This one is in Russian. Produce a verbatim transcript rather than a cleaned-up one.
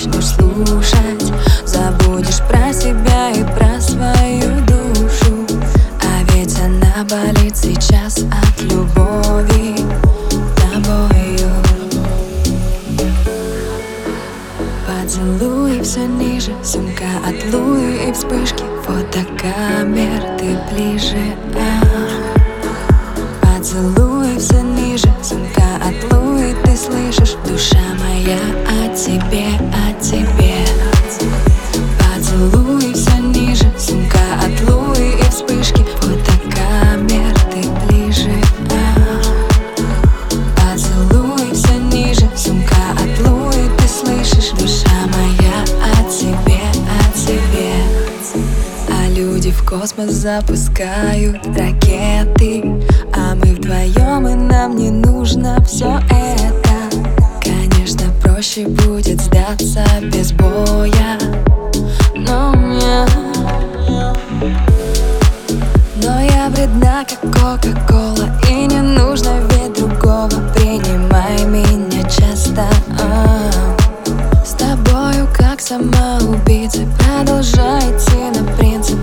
начнешь слушать, забудешь про себя и про свою душу. А ведь она болит сейчас от любови тобою. Поцелуй все ниже, сумка от Луи и вспышки фотокамер, ты ближе. а. Поцелуй все ниже, сумка от Луи, ты слышишь, душа моя о тебе, о тебе. Поцелуй все ниже, сумка от Луи и вспышки фотокамер, ты ближе. а. Поцелуй все ниже, сумка от Луи, ты слышишь, душа моя о тебе, о тебе. А люди в космос запускают ракеты, а мы вдвоем, и нам не нужно все это. Конечно, проще будет сдаться без боя, но я Но я вредна, как кока-кола, и не нужно ведь другого. Принимай меня часто, а. С тобою как самоубийца, продолжай идти на принцип.